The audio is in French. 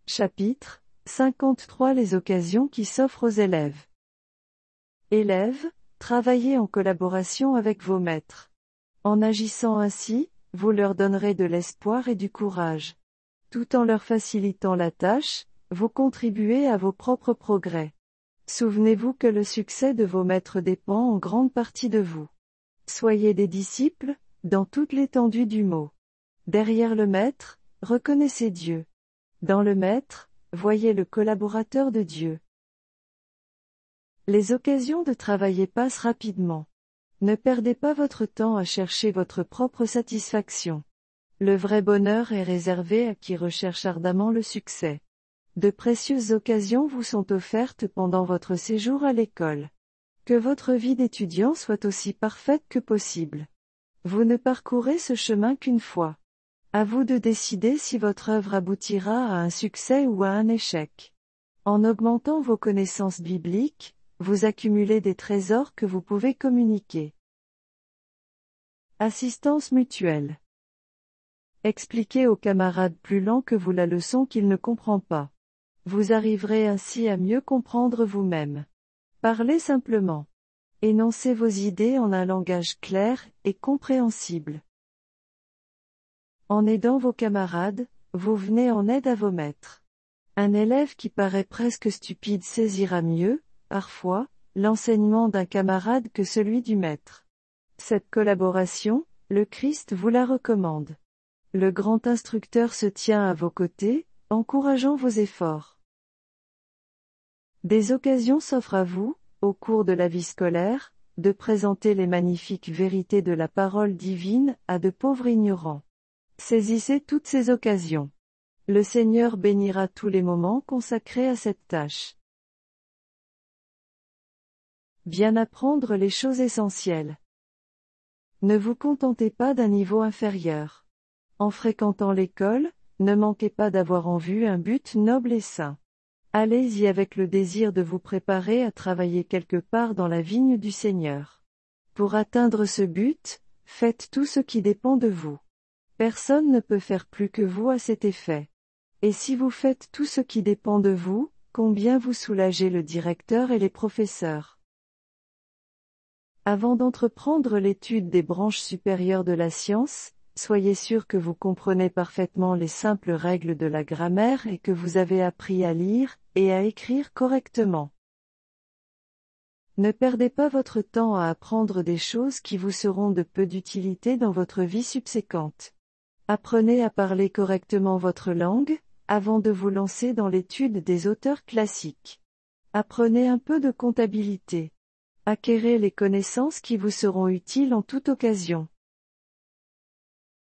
Chapitre 53. Les occasions qui s'offrent aux élèves. Élèves, travaillez en collaboration avec vos maîtres. En agissant ainsi, vous leur donnerez de l'espoir et du courage. Tout en leur facilitant la tâche, vous contribuez à vos propres progrès. Souvenez-vous que le succès de vos maîtres dépend en grande partie de vous. Soyez des disciples, dans toute l'étendue du mot. Derrière le maître, reconnaissez Dieu. Dans le maître, voyez le collaborateur de Dieu. Les occasions de travailler passent rapidement. Ne perdez pas votre temps à chercher votre propre satisfaction. Le vrai bonheur est réservé à qui recherche ardemment le succès. De précieuses occasions vous sont offertes pendant votre séjour à l'école. Que votre vie d'étudiant soit aussi parfaite que possible. Vous ne parcourez ce chemin qu'une fois. À vous de décider si votre œuvre aboutira à un succès ou à un échec. En augmentant vos connaissances bibliques, vous accumulez des trésors que vous pouvez communiquer. Assistance mutuelle. Expliquez au camarade plus lent que vous la leçon qu'il ne comprend pas. Vous arriverez ainsi à mieux comprendre vous-même. Parlez simplement. Énoncez vos idées en un langage clair et compréhensible. En aidant vos camarades, vous venez en aide à vos maîtres. Un élève qui paraît presque stupide saisira mieux, parfois, l'enseignement d'un camarade que celui du maître. Cette collaboration, le Christ vous la recommande. Le grand instructeur se tient à vos côtés, encourageant vos efforts. Des occasions s'offrent à vous, au cours de la vie scolaire, de présenter les magnifiques vérités de la parole divine à de pauvres ignorants. Saisissez toutes ces occasions. Le Seigneur bénira tous les moments consacrés à cette tâche. Bien apprendre les choses essentielles. Ne vous contentez pas d'un niveau inférieur. En fréquentant l'école, ne manquez pas d'avoir en vue un but noble et saint. Allez-y avec le désir de vous préparer à travailler quelque part dans la vigne du Seigneur. Pour atteindre ce but, faites tout ce qui dépend de vous. Personne ne peut faire plus que vous à cet effet. Et si vous faites tout ce qui dépend de vous, combien vous soulagez le directeur et les professeurs. Avant d'entreprendre l'étude des branches supérieures de la science, soyez sûr que vous comprenez parfaitement les simples règles de la grammaire et que vous avez appris à lire et à écrire correctement. Ne perdez pas votre temps à apprendre des choses qui vous seront de peu d'utilité dans votre vie subséquente. Apprenez à parler correctement votre langue, avant de vous lancer dans l'étude des auteurs classiques. Apprenez un peu de comptabilité. Acquérez les connaissances qui vous seront utiles en toute occasion.